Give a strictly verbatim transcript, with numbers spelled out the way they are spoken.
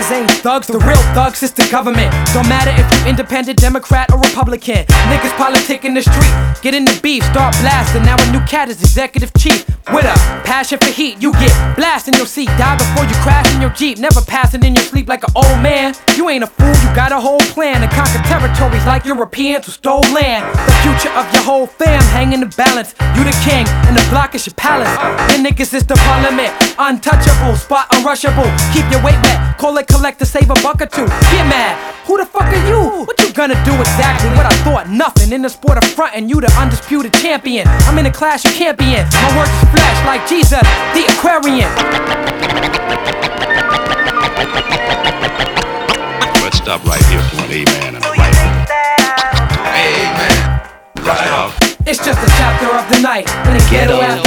niggas ain't thugs, the real thugs is the government. Don't matter if you independent, Democrat, or Republican. Niggas politic in the street, get in the beef, start blasting. Now a new cat is executive chief. With a passion for heat, you get blasted in your seat. Die before you crash in your Jeep. Never passing in your sleep like an old man. You ain't a fool, you got a whole plan to conquer territories like Europeans who stole land. The future of your whole fam hang in the balance. You the king, and the block is your palace. Your niggas is the parliament, untouchable, spot unrushable. Keep your weight back, call it collect to save a buck or two. Get mad, who the fuck are you? What you gonna do exactly? What I thought, nothing. In the sport of frontin', you the undisputed champion. I'm in a class you can't be in. My work is flesh like Jesus, the Aquarian. Let's stop right here for an amen and a right on. Amen. Right off. It's just a chapter of the night in the ghetto after